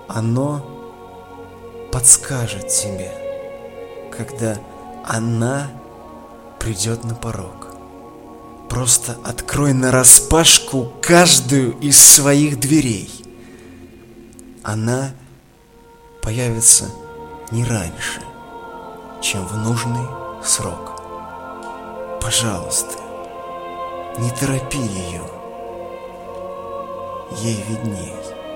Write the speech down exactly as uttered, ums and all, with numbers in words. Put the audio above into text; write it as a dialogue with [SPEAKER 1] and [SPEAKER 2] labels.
[SPEAKER 1] Оно подскажет тебе, когда она придет на порог. Просто открой нараспашку каждую из своих дверей. Она появится не раньше, чем в нужный срок. Пожалуйста, не торопи ее. Ей видней.